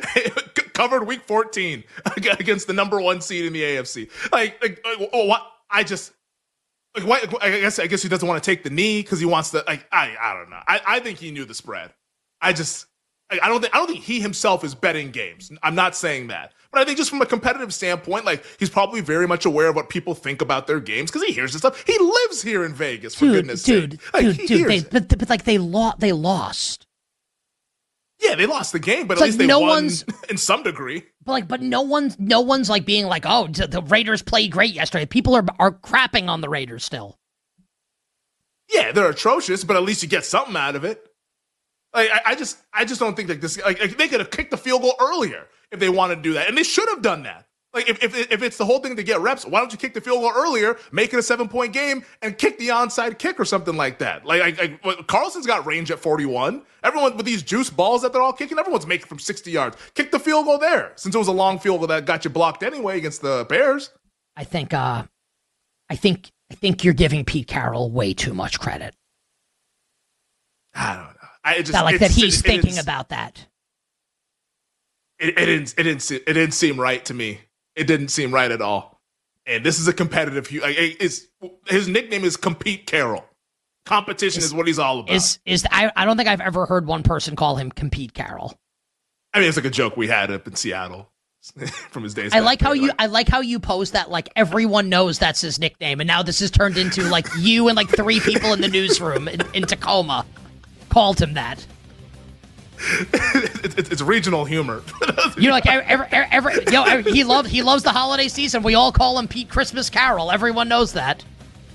Covered week 14 against the number 1 seed in the AFC. I guess he doesn't want to take the knee because he wants to. I don't know. I think he knew the spread. I don't think he himself is betting games. I'm not saying that, but I think just from a competitive standpoint, like he's probably very much aware of what people think about their games because he hears this stuff. He lives here in Vegas, for goodness sake. But like they lost. Yeah, they lost the game, but at least they won in some degree. But no one's like being like, oh, the Raiders played great yesterday. People are crapping on the Raiders still. Yeah, they're atrocious, but at least you get something out of it. Like, I just don't think that this. Like, they could have kicked the field goal earlier if they wanted to do that, and they should have done that. Like, if it's the whole thing to get reps, why don't you kick the field goal earlier, make it a 7-point game, and kick the onside kick or something like that? Like Carlson's got range at 41. Everyone with these juice balls that they're all kicking, everyone's making from 60 yards. Kick the field goal there, since it was a long field goal that got you blocked anyway against the Bears. I think you're giving Pete Carroll way too much credit. I don't know. He's thinking about that. It didn't seem right to me. It didn't seem right at all. And this is a competitive. His nickname is Compete Carroll. Competition is what he's all about. I don't think I've ever heard one person call him Compete Carroll. I mean, it's like a joke we had up in Seattle from his days. I like how you posed that like everyone knows that's his nickname, and now this has turned into like you and like 3 people in the newsroom in Tacoma called him that. It's regional humor. You know, like he loves the holiday season. We all call him Pete Christmas Carol. Everyone knows that.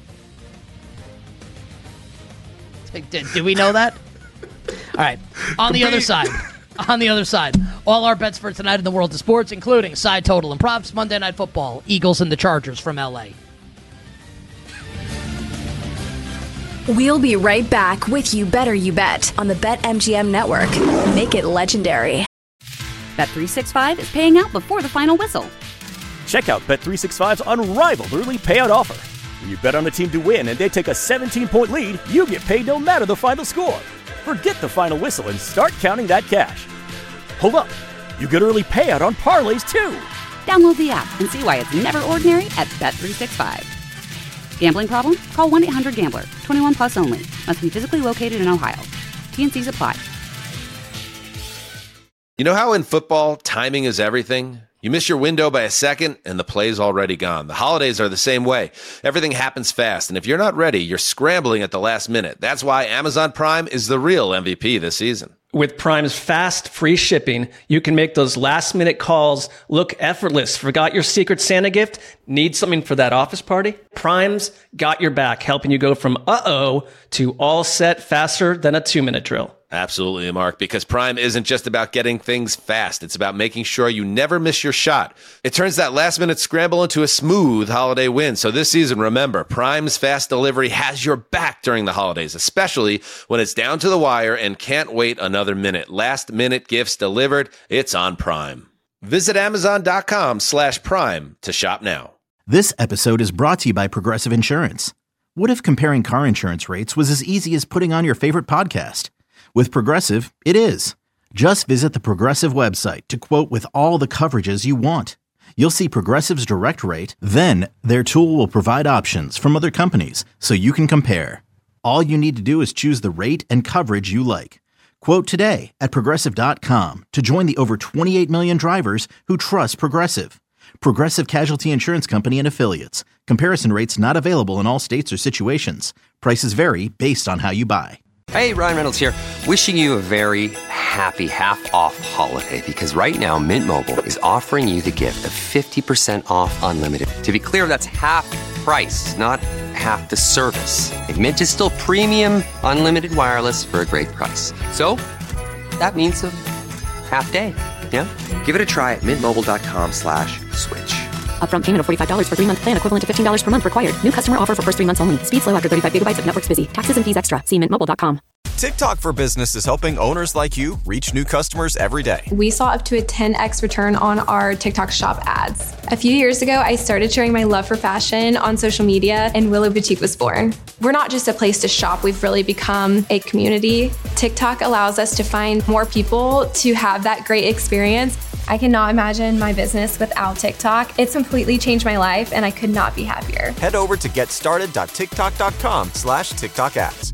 Do we know that? All right. On the other side, all our bets for tonight in the world of sports, including side total and props, Monday Night Football, Eagles and the Chargers from LA. We'll be right back with You Better You Bet on the BetMGM network. Make it legendary. Bet365 is paying out before the final whistle. Check out Bet365's unrivaled early payout offer. When you bet on a team to win and they take a 17-point lead, you get paid no matter the final score. Forget the final whistle and start counting that cash. Hold up. You get early payout on parlays, too. Download the app and see why it's never ordinary at Bet365. Gambling problem? Call 1-800-GAMBLER. 21 plus only. Must be physically located in Ohio. T&Cs apply. You know how in football, timing is everything? You miss your window by a second, and the play's already gone. The holidays are the same way. Everything happens fast, and if you're not ready, you're scrambling at the last minute. That's why Amazon Prime is the real MVP this season. With Prime's fast, free shipping, you can make those last-minute calls look effortless. Forgot your Secret Santa gift? Need something for that office party? Prime's got your back, helping you go from uh-oh to all set faster than a 2-minute drill. Absolutely, Mark, because Prime isn't just about getting things fast. It's about making sure you never miss your shot. It turns that last-minute scramble into a smooth holiday win. So this season, remember, Prime's fast delivery has your back during the holidays, especially when it's down to the wire and can't wait another minute. Last-minute gifts delivered. It's on Prime. Visit Amazon.com/Prime to shop now. This episode is brought to you by Progressive Insurance. What if comparing car insurance rates was as easy as putting on your favorite podcast? With Progressive, it is. Just visit the Progressive website to quote with all the coverages you want. You'll see Progressive's direct rate, then their tool will provide options from other companies so you can compare. All you need to do is choose the rate and coverage you like. Quote today at Progressive.com to join the over 28 million drivers who trust Progressive. Progressive Casualty Insurance Company and Affiliates. Comparison rates not available in all states or situations. Prices vary based on how you buy. Hey, Ryan Reynolds here, wishing you a very happy half-off holiday because right now Mint Mobile is offering you the gift of 50% off unlimited. To be clear, that's half price, not half the service. And Mint is still premium unlimited wireless for a great price. So that means a half day, yeah? Give it a try at mintmobile.com/switch. Upfront payment of $45 for 3-month plan, equivalent to $15 per month required. New customer offer for first 3 months only. Speed slow after 35 gigabytes if network's busy. Taxes and fees extra. See mintmobile.com. TikTok for Business is helping owners like you reach new customers every day. We saw up to a 10x return on our TikTok shop ads. A few years ago, I started sharing my love for fashion on social media, and Willow Boutique was born. We're not just a place to shop, we've really become a community. TikTok allows us to find more people to have that great experience. I cannot imagine my business without TikTok. It's completely changed my life, and I could not be happier. Head over to getstarted.tiktok.com/TikTok ads.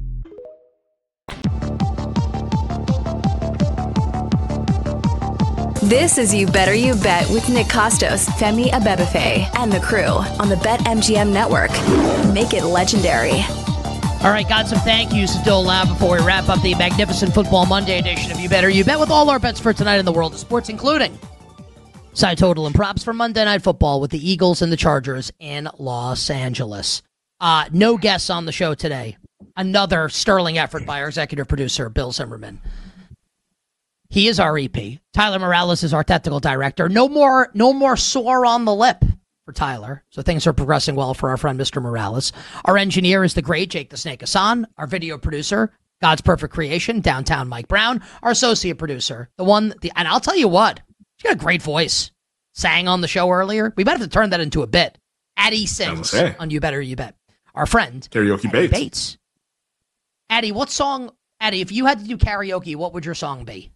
This is You Better You Bet with Nick Costos, Femi Abebefe, and the crew on the BetMGM network. Make it legendary. All right, got some thank yous still allowed before we wrap up the magnificent Football Monday edition of You Better You Bet with all our bets for tonight in the world of sports, including side total and props for Monday Night Football with the Eagles and the Chargers in Los Angeles. No guests on the show today. Another sterling effort by our executive producer, Bill Zimmerman. He is our EP. Tyler Morales is our technical director. No more sore on the lip for Tyler. So things are progressing well for our friend, Mr. Morales. Our engineer is the great Jake the Snake Hassan. Our video producer, God's Perfect Creation, Downtown Mike Brown. Our associate producer, and I'll tell you what, she got a great voice. Sang on the show earlier. We might have to turn that into a bit. Addie sings on You Better You Bet. Our friend, Karaoke Bates. Addie, Addie, if you had to do karaoke, what would your song be?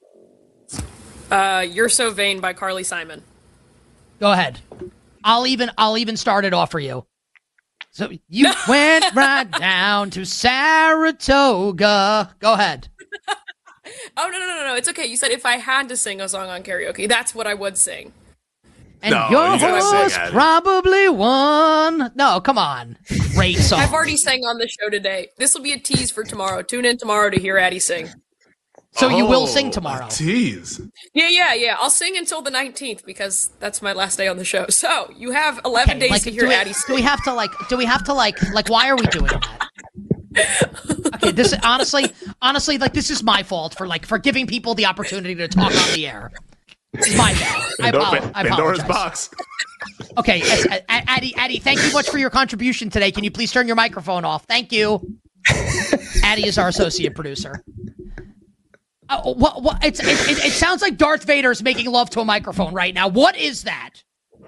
You're So Vain by Carly Simon. Go ahead. I'll even start it off for you. So you went right down to Saratoga. Go ahead. Oh, no. It's okay. You said if I had to sing a song on karaoke, that's what I would sing. And your horse probably won. No, come on. Great song. I've already sang on the show today. This will be a tease for tomorrow. Tune in tomorrow to hear Addie sing. So you will sing tomorrow. Tease. Yeah. I'll sing until the 19th because that's my last day on the show. So you have 11 days to hear Addie sing. Do we have to why are we doing that? Okay, this honestly, this is my fault for giving people the opportunity to talk on the air. It's my bad. I apologize. Pandora's box. Okay, Addie, thank you much for your contribution today. Can you please turn your microphone off? Thank you. Addie is our associate producer. It sounds like Darth Vader is making love to a microphone right now. What is that?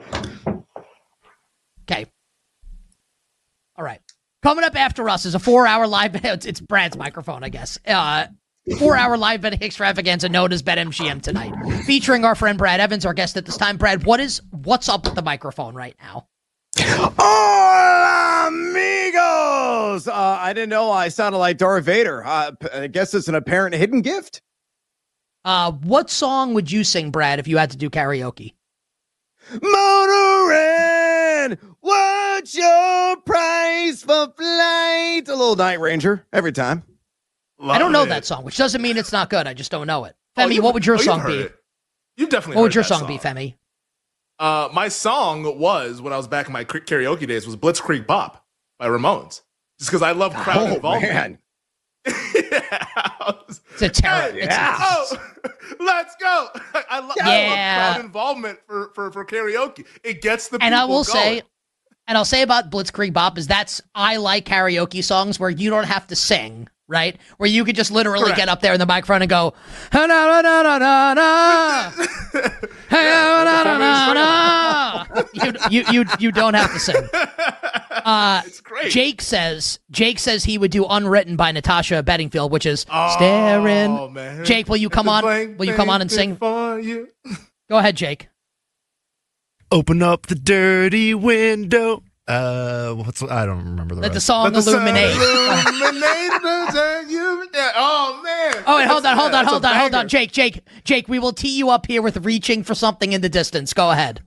Okay. All right. Coming up after us is a 4-hour live bet. It's Brad's microphone, I guess. 4-hour live betting extravaganza known as BetMGM tonight, featuring our friend Brad Evans, our guest at this time. Brad, what's up with the microphone right now? Hola, amigos! I didn't know I sounded like Darth Vader. I guess it's an apparent hidden gift. What song would you sing, Brad, if you had to do karaoke? Motorin, what's your price for flight? A little Night Ranger every time. I don't know that song, which doesn't mean it's not good. I just don't know it. Femi, what would your song be? You definitely. What would your song be, Femi? My song was, when I was back in my karaoke days, was Blitzkrieg Bop by Ramones. Just because I love crowd involvement. Man. It's a terror. Let's go. I love crowd involvement for karaoke. It gets the people and I will going. say, and I'll say about Blitzkrieg Bop is I like karaoke songs where you don't have to sing, right? Where you could just literally get up there in the microphone and go, you don't have to sing. It's great. Jake says he would do Unwritten by Natasha Bedingfield, which is staring. Man. Jake, will you come on? Will you come on and sing? For you. Go ahead, Jake. Open up the dirty window. I don't remember the Let the rest. song illuminate. Oh man. Oh, wait, hold on. Jake, we will tee you up here with Reaching for Something in the Distance. Go ahead.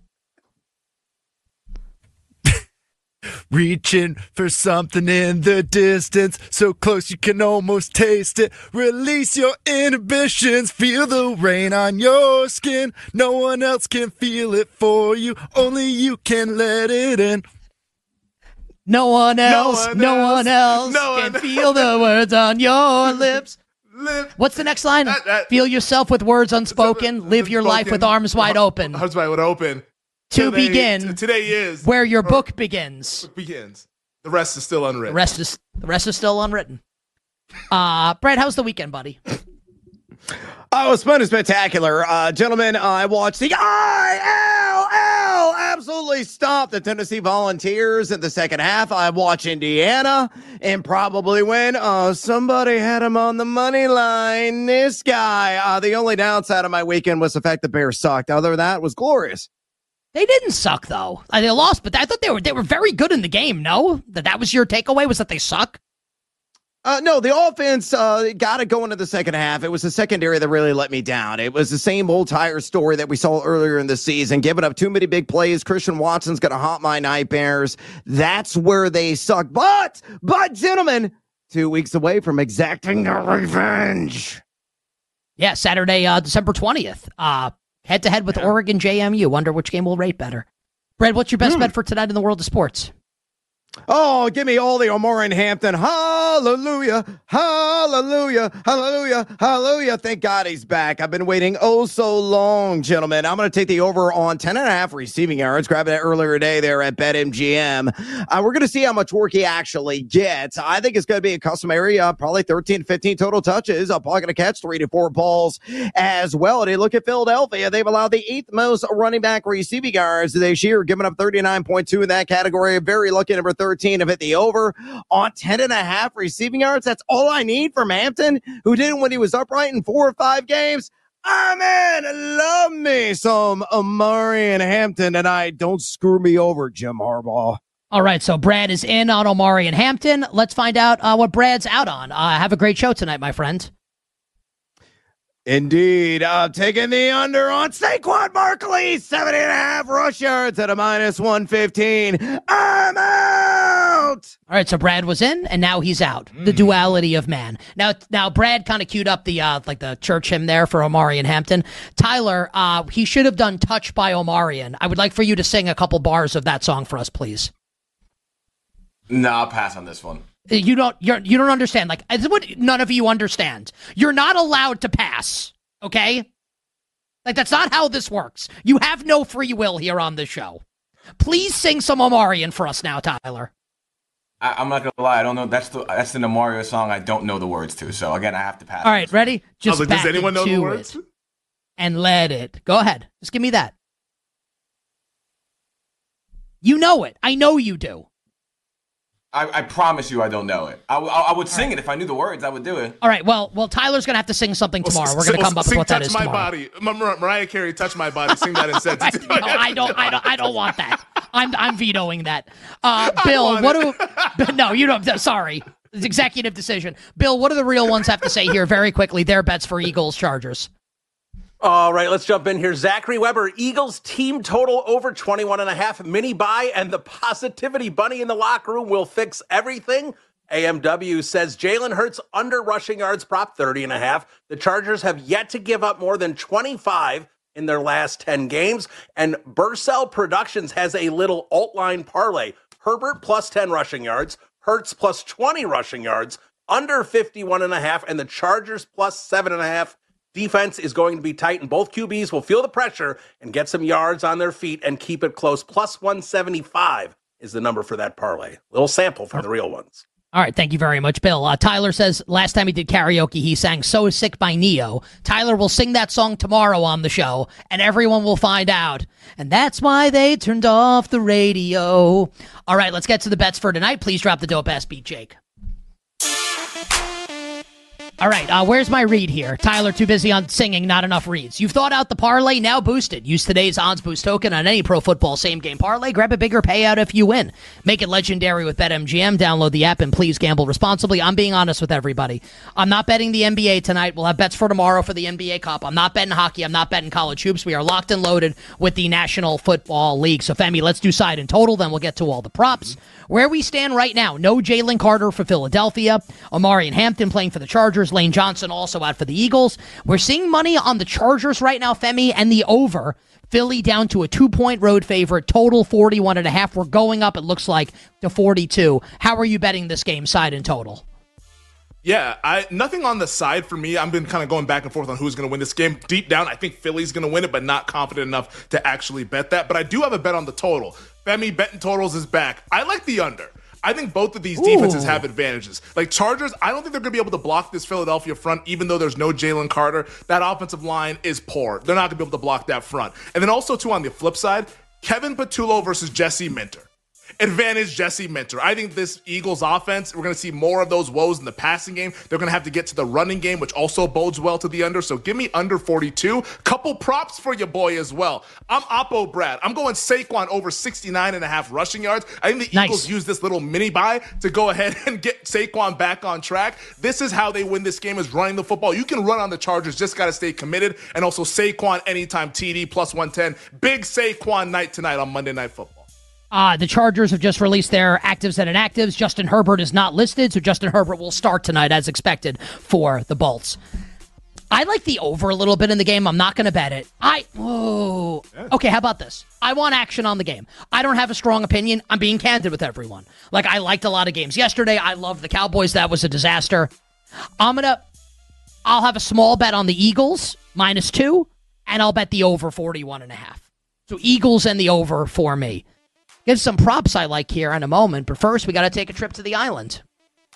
Reaching for something in the distance, so close you can almost taste it. Release your inhibitions, feel the rain on your skin. No one else can feel it for you, only you can let it in. No one else can feel the words on your lips. What's the next line? Feel yourself with words unspoken. Live your life with arms wide open. Arms wide open. Begin. Today is where your book begins. The rest is still unwritten. The rest is still unwritten. Brad, how's the weekend, buddy? Oh, it was fun and spectacular. Gentlemen, I watched the ILL absolutely stomp the Tennessee Volunteers in the second half. I watch Indiana and probably win. Somebody had him on the money line. This guy. The only downside of my weekend was the fact the Bears sucked. Other than that, it was glorious. They didn't suck, though. They lost, but I thought they were very good in the game, no? That was your takeaway, was that they suck? No, the offense got it going in the second half. It was the secondary that really let me down. It was the same old tire story that we saw earlier in the season, giving up too many big plays. Christian Watson's going to haunt my nightmares. That's where they suck. But, gentlemen, 2 weeks away from exacting their revenge. Yeah, Saturday, December 20th. Head-to-head with Oregon JMU. Wonder which game will rate better. Brad, what's your best bet for tonight in the world of sports? Oh, give me all the Omarion Hampton. Hallelujah, hallelujah, hallelujah, hallelujah. Thank God he's back. I've been waiting so long, gentlemen. I'm going to take the over on 10.5 receiving yards. Grabbing it earlier today there at BetMGM. We're going to see how much work he actually gets. I think it's going to be a customary, probably 13 to 15 total touches. I'm probably going to catch 3 to 4 balls as well. And you look at Philadelphia, they've allowed the 8th most running back receiving yards this year, giving up 39.2 in that category. Very lucky number 13 to hit the over on 10.5 receiving yards. That's all I need from Hampton, who did it when he was upright in 4 or 5 games. Man, love me some Omarion Hampton tonight. Don't screw me over, Jim Harbaugh. All right, so Brad is in on Omarion Hampton. Let's find out what Brad's out on. Have a great show tonight, my friend. Indeed. I'm taking the under on Saquon Barkley, 7.5 rush yards at a -115. I'm out. All right, so Brad was in, and now he's out. The duality of man. Now Brad kind of queued up the the church hymn there for Omarion Hampton. Tyler, he should have done "Touched by Omarion." I would like for you to sing a couple bars of that song for us, please. No, I'll pass on this one. You don't understand. Like, it's what none of you understand. You're not allowed to pass, okay? Like, that's not how this works. You have no free will here on this show. Please sing some Omarion for us now, Tyler. I'm not gonna lie, I don't know. That's the Omarion song I don't know the words to. So again, I have to pass. All right, ready? Just like, does anyone know the words? And let it. Go ahead. Just give me that. You know it. I know you do. I promise you I don't know it. I would sing it if I knew the words. I would do it. All right. Well, Tyler's going to have to sing something tomorrow. We're going to come up with what that is tomorrow. Touch My Body. Mariah Carey, Touch My Body. Sing that instead. No, I don't want that. I'm vetoing that. Bill, no, you don't. Sorry. It's executive decision. Bill, what do the real ones have to say here very quickly? Their bets for Eagles Chargers. All right, let's jump in here. Zachary Weber, Eagles team total over 21.5 mini buy, and the positivity bunny in the locker room will fix everything. AMW says Jalen Hurts under rushing yards prop 30.5. The Chargers have yet to give up more than 25 in their last 10 games. And Burcell Productions has a little alt line parlay. Herbert plus 10 rushing yards, Hurts plus 20 rushing yards, under 51.5, and the Chargers plus 7.5. Defense is going to be tight, and both QBs will feel the pressure and get some yards on their feet and keep it close. Plus 175 is the number for that parlay. Little sample from the real ones. All right, thank you very much, Bill. Tyler says last time he did karaoke, he sang So Sick by Neo. Tyler will sing that song tomorrow on the show, and everyone will find out. And that's why they turned off the radio. All right, let's get to the bets for tonight. Please drop the dope-ass beat, Jake. All right, where's my read here? Tyler, too busy on singing, not enough reads. You've thought out the parlay, now boosted. Use today's odds boost token on any pro football same-game parlay. Grab a bigger payout if you win. Make it legendary with BetMGM. Download the app and please gamble responsibly. I'm being honest with everybody. I'm not betting the NBA tonight. We'll have bets for tomorrow for the NBA Cup. I'm not betting hockey. I'm not betting college hoops. We are locked and loaded with the National Football League. So, Femi, let's do side and total, then we'll get to all the props. Where we stand right now, no Jalen Carter for Philadelphia. Omarion Hampton playing for the Chargers. Lane Johnson also out for the Eagles. We're seeing money on the Chargers right now, Femi, and the over. Philly down to a 2-point road favorite, total 41.5. We're going up, it looks like, to 42. How are you betting this game, side and total? Yeah, nothing on the side for me. I've been kind of going back and forth on who's going to win this game. Deep down, I think Philly's going to win it, but not confident enough to actually bet that. But I do have a bet on the total. Femi, betting totals is back. I like the under. I think both of these defenses have advantages. Like Chargers, I don't think they're going to be able to block this Philadelphia front, even though there's no Jalen Carter. That offensive line is poor. They're not going to be able to block that front. And then also, too, on the flip side, Kevin Patullo versus Jesse Minter. Advantage Jesse Minter. I think this Eagles offense, we're going to see more of those woes in the passing game. They're going to have to get to the running game, which also bodes well to the under. So give me under 42. Couple props for your boy as well. I'm Oppo Brad. I'm going Saquon over 69.5 rushing yards. I think the Eagles use this little mini bye to go ahead and get Saquon back on track. This is how they win this game, is running the football. You can run on the Chargers, just got to stay committed. And also Saquon anytime TD plus 110. Big Saquon night tonight on Monday Night Football. The Chargers have just released their actives and inactives. Justin Herbert is not listed, so Justin Herbert will start tonight as expected for the Bolts. I like the over a little bit in the game. I'm not going to bet it. Okay, how about this? I want action on the game. I don't have a strong opinion. I'm being candid with everyone. Like, I liked a lot of games yesterday. I loved the Cowboys. That was a disaster. I'll have a small bet on the Eagles, -2, and I'll bet the over 41.5. So Eagles and the over for me. Give some props I like here in a moment, but first we got to take a trip to the island.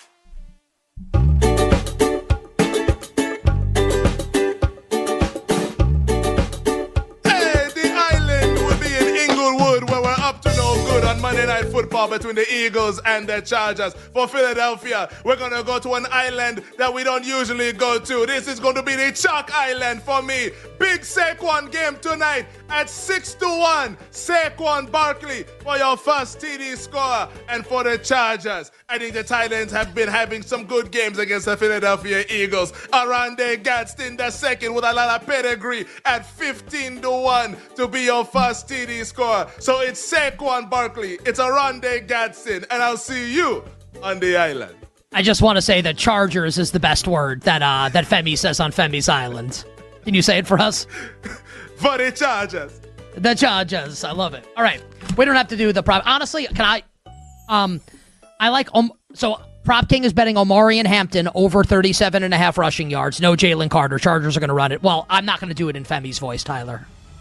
On Monday Night Football between the Eagles and the Chargers. For Philadelphia, we're going to go to an island that we don't usually go to. This is going to be the Chalk Island for me. Big Saquon game tonight at 6-1. Saquon Barkley for your first TD scorer. And for the Chargers, I think the Titans have been having some good games against the Philadelphia Eagles. Arande Gadsden II with a lot of pedigree at 15-1 to be your first TD scorer. So it's Saquon Barkley, it's Arande Gadsden, and I'll see you on the island. I just want to say that Chargers is the best word that Femi says on Femi's Island. Can you say it for us? For the Chargers. The Chargers. I love it. All right. We don't have to do the prop. Honestly, can I like, so Prop King is betting Omari and Hampton over 37.5 rushing yards. No Jalen Carter. Chargers are going to run it. Well, I'm not going to do it in Femi's voice, Tyler.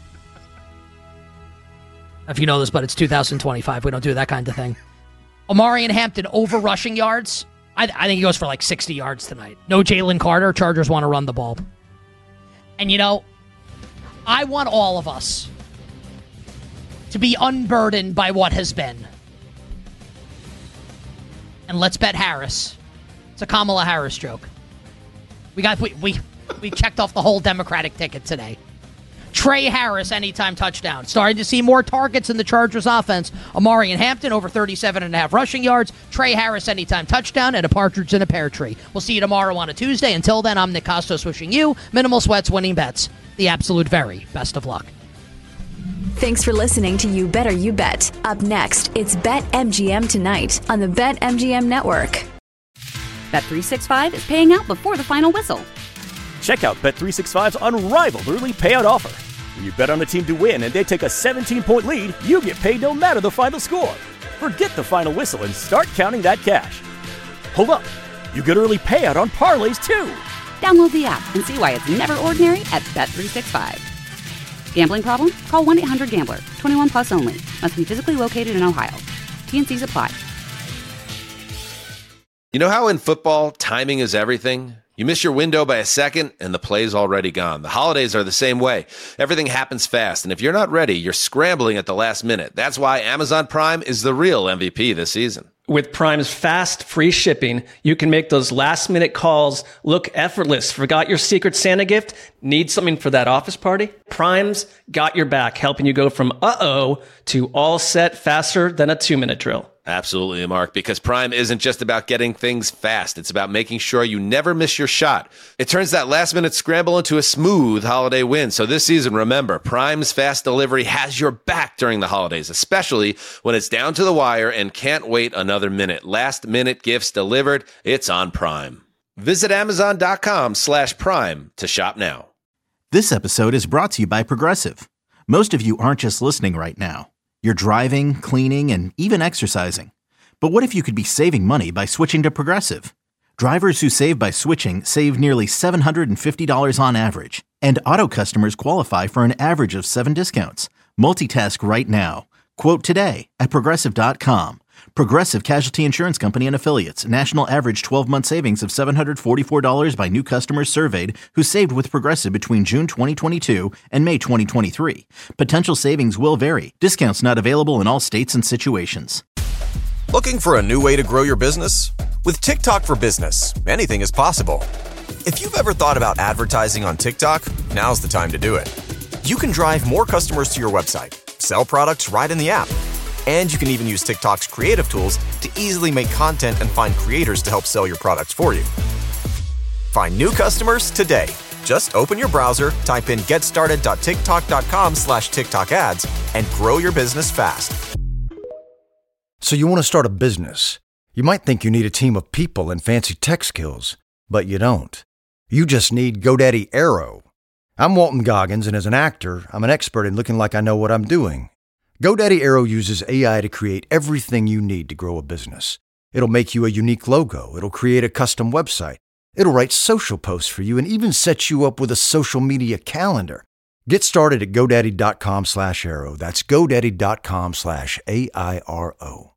If you know this, but it's 2025. We don't do that kind of thing. Omari and Hampton over rushing yards. I think he goes for like 60 yards tonight. No Jalen Carter. Chargers want to run the ball. And, you know, I want all of us to be unburdened by what has been. And let's bet Harris. It's a Kamala Harris joke. We checked off the whole Democratic ticket today. Trey Harris, anytime touchdown. Starting to see more targets in the Chargers offense. Omari and Hampton over 37.5 rushing yards. Trey Harris, anytime touchdown, and a partridge in a pear tree. We'll see you tomorrow on a Tuesday. Until then, I'm Nick Costos wishing you minimal sweats, winning bets. The absolute very best of luck. Thanks for listening to You Better You Bet. Up next, it's BetMGM tonight on the BetMGM Network. Bet365 is paying out before the final whistle. Check out Bet365's unrivaled early payout offer. When you bet on a team to win and they take a 17-point lead, you get paid no matter the final score. Forget the final whistle and start counting that cash. Hold up. You get early payout on parlays, too. Download the app and see why it's never ordinary at Bet365. Gambling problem? Call 1-800-GAMBLER. 21 plus only. Must be physically located in Ohio. T&Cs apply. You know how in football, timing is everything? You miss your window by a second, and the play's already gone. The holidays are the same way. Everything happens fast, and if you're not ready, you're scrambling at the last minute. That's why Amazon Prime is the real MVP this season. With Prime's fast, free shipping, you can make those last-minute calls look effortless. Forgot your Secret Santa gift? Need something for that office party? Prime's got your back, helping you go from uh-oh to all set faster than a 2-minute drill. Absolutely, Mark, because Prime isn't just about getting things fast. It's about making sure you never miss your shot. It turns that last-minute scramble into a smooth holiday win. So this season, remember, Prime's fast delivery has your back during the holidays, especially when it's down to the wire and can't wait another minute. Last-minute gifts delivered. It's on Prime. Visit Amazon.com/Prime to shop now. This episode is brought to you by Progressive. Most of you aren't just listening right now. You're driving, cleaning, and even exercising. But what if you could be saving money by switching to Progressive? Drivers who save by switching save nearly $750 on average. And auto customers qualify for an average of 7 discounts. Multitask right now. Quote today at Progressive.com. Progressive Casualty Insurance Company and Affiliates. National average 12-month savings of $744 by new customers surveyed who saved with Progressive between June 2022 and May 2023. Potential savings will vary. Discounts not available in all states and situations. Looking for a new way to grow your business? With TikTok for Business, anything is possible. If you've ever thought about advertising on TikTok, now's the time to do it. You can drive more customers to your website, sell products right in the app, and you can even use TikTok's creative tools to easily make content and find creators to help sell your products for you. Find new customers today. Just open your browser, type in getstarted.tiktok.com/TikTok ads, and grow your business fast. So you want to start a business. You might think you need a team of people and fancy tech skills, but you don't. You just need GoDaddy Aero. I'm Walton Goggins, and as an actor, I'm an expert in looking like I know what I'm doing. GoDaddy Aero uses AI to create everything you need to grow a business. It'll make you a unique logo. It'll create a custom website. It'll write social posts for you and even set you up with a social media calendar. Get started at GoDaddy.com/Aero. That's GoDaddy.com/AIRO.